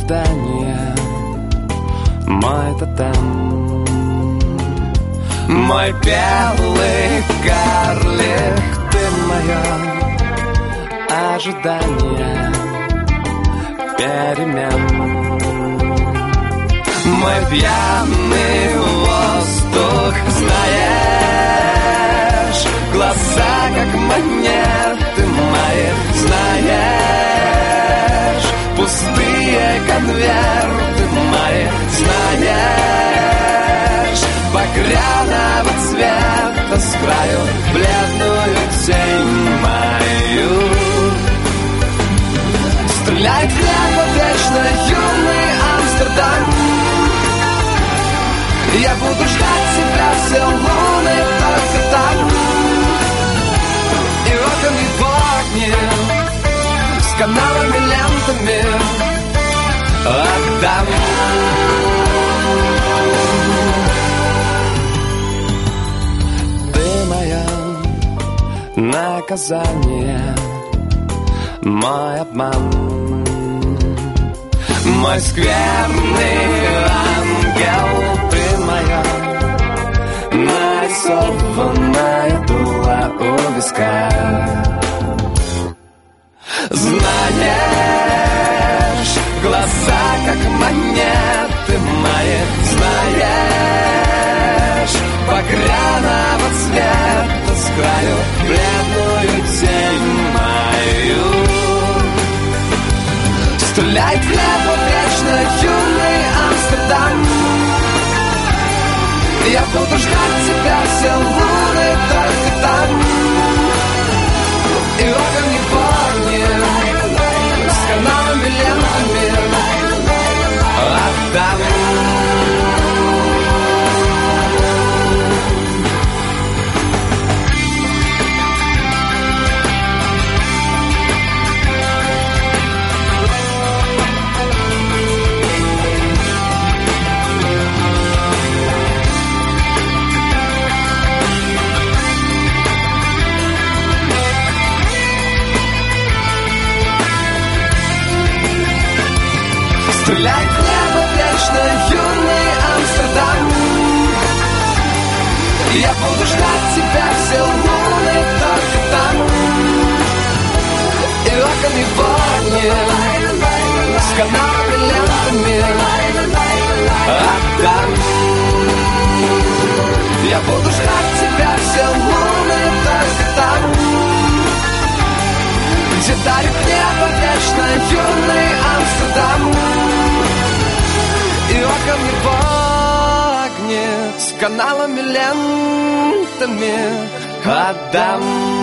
ожидания, мой тотем, мой белый карлик, ты мое ожидание перемен. Мой пьяный воздух, знаешь, глаза как монеты мои, знаешь, пустые конверты мои, знаешь, багряного цвета с краю бледную тень мою. Стреляет хлеб вечно юный Амстердам. Я буду ждать тебя все луны только там. И окон и в огне с каналами, лентами отдам. Ты мое наказание, мой обман, мой скверный ангел, ты моя нарисованная дула у виска. Знаешь, глаза как монеты мои, знаешь, багряного цвета с краю бледную тень мою. Стреляет хлеб вечно юный Амстердам. Я буду ждать тебя все луны только там. И огонь не помнит с каналами, лентами отдам. Стреляй хлеба вечно юный Амстердам. Я буду ждать тебя все луны только там. И окон и в огне с каналами, лентами отдам. Я буду ждать тебя все луны только там, где дарит небо вечно юный Амстердам. И окон и в огне с каналами, лентами отдам.